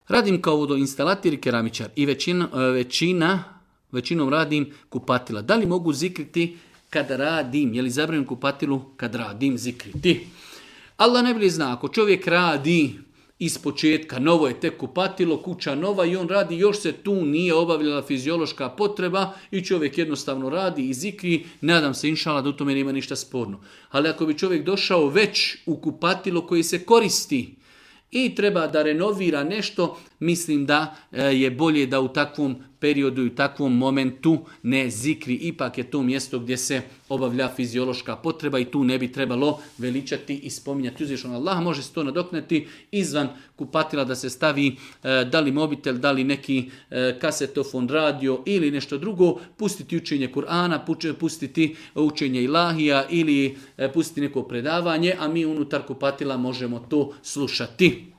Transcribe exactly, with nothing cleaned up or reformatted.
Radim kao vodoinstalater i keramičar i većina, većina, većinom radim kupatila. Da li mogu zikriti kada radim? Je li zabranjeno kupatilu kad radim zikriti? Allah najbolje zna, ako čovjek radi iz početka, novo je tek kupatilo, kuća nova i on radi, još se tu nije obavljala fiziološka potreba i čovjek jednostavno radi i zikri, nadam se inšala da u tome nema ništa sporno. Ali ako bi čovjek došao već u kupatilo koji se koristi i treba da renovira nešto, mislim da je bolje da u takvom periodu i u takvom momentu ne zikri. Ipak je to mjesto gdje se obavlja fiziološka potreba i tu ne bi trebalo veličati i spominjati uzvišenog Allaha. Može se to nadoknati izvan kupatila da se stavi da li mobitel, da li neki kasetofon, radio ili nešto drugo, pustiti učenje Kur'ana, pustiti učenje ilahija ili pustiti neko predavanje, a mi unutar kupatila možemo to slušati.